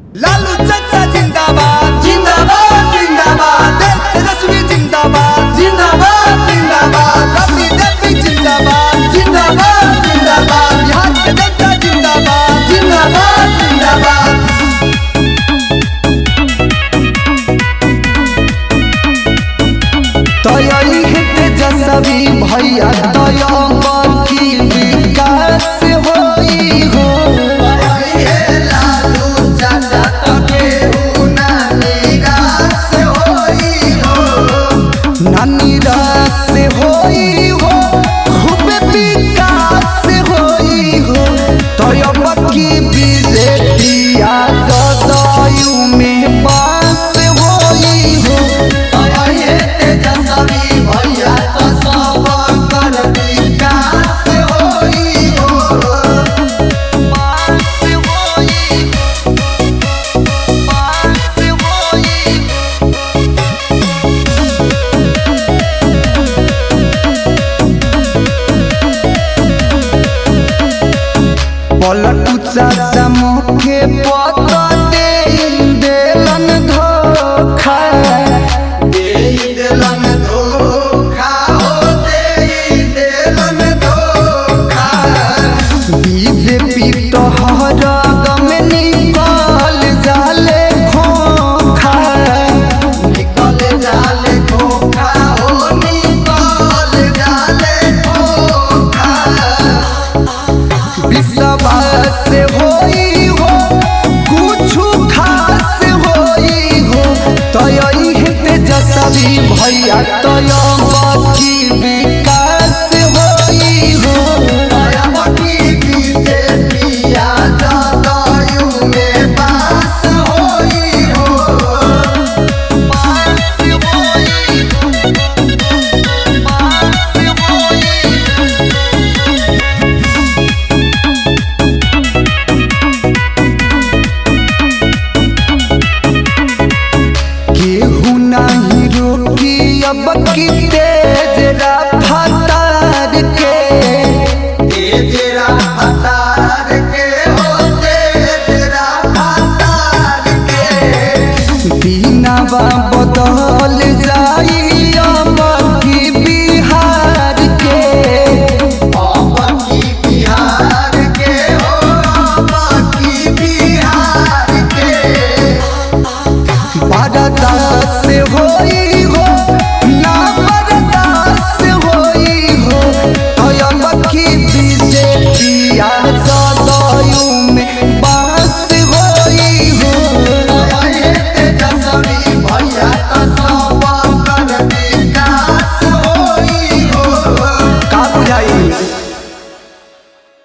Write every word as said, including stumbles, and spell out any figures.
लालू चाचा जिंदाबाद जिंदाबाद जिंदाबाद, तेजस्वी जिंदाबाद जिंदाबाद जिंदाबाद, राबड़ी देवी जिंदाबाद जिंदाबाद जिंदाबाद, बिहार के जनता जिंदाबाद जिंदाबाद जिंदाबाद। तयली है तेजस्वी भैया तयम की विकास होई हो, नानी रास होई हो, खूब विकास होई हो, तयम की बीजेपी आज दयू में बास होई हो। तेजस्वी भैया तो सब कर विकास होई हो, बास होई बास होई। पलटू चाचा मुखे पत